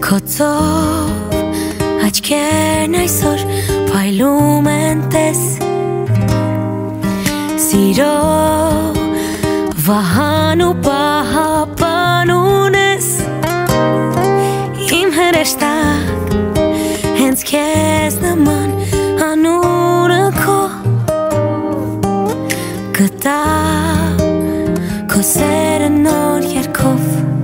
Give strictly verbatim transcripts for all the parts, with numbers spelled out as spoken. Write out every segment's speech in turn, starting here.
Քո ծով աչքերն այսօր փայլում են տես Սիրո վահան ու պահապան ունես Իմ հրեշտակ հենց քեզ նման անունը քո Գտա քո սերը նոր երգով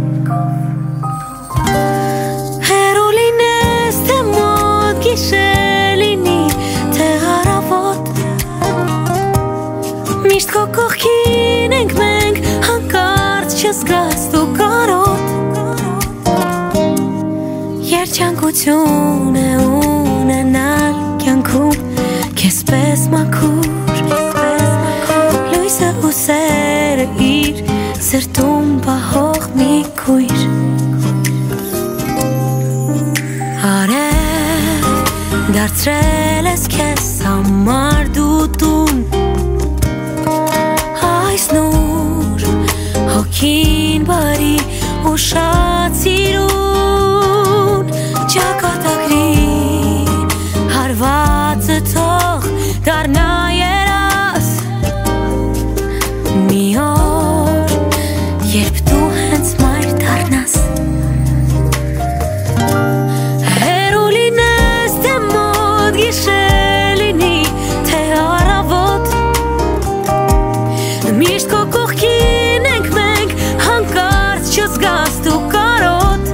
Միշտ քո կողքին ենք մենք հանկարծ չզգաս դու կարոտ Երջանկություն է ունենալ կյանքում քեզ պես մաքուր Լույսը ու սերը իր սրտում պահող մի քույր Արև դարձրել ես քեզ համար դու տուն Այս նոր հոգին բարի ու շատ սիրուն Ճակատագրի հարվածը թող դառնա երաս Մի օր երբ դու հենց մայր դառնաս Հեռու լինես թե մոտ գիշեր լինի թե առավոտ Միշտ քո կողքին ենք մենք հանկարծ չզգաս դու կարոտ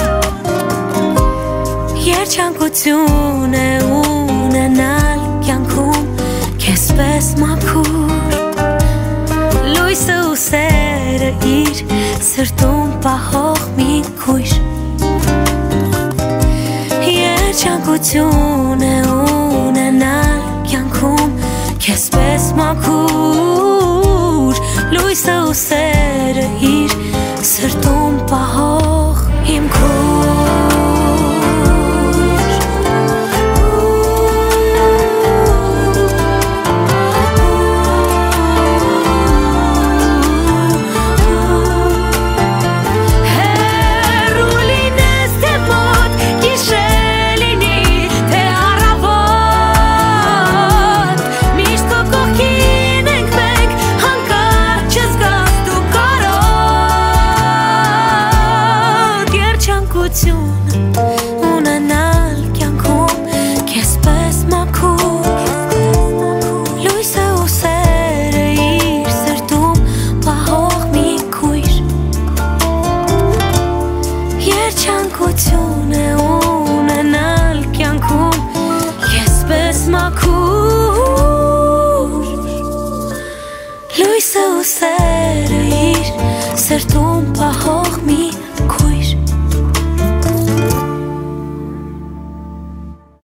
Երջանկություն է ունենալ կյանքում քեզ պես մաքուր Լույսը ու սերը իր սրտում պահող մի քույր Երջանկություն է ունենալ կյանքում քեզ պես մաքուր Լույսը ու սերը իր սրտում պահող իմ քույր Հեռու լինես թե մոտ գիշեր լինի թե առավոտ Միշտ քո կողքին ենք մենք հանկարծ չզգաս դու կարոտ Երջանկություն ունենալ կյանքում քեզ պես մաքուր Լույսը ու սերը իր սրտում պահող մի քույր Երջանկություն է ունենալ կյանքում քեզ պես մաքուր Լույսը ու սերը իր սրտում պահող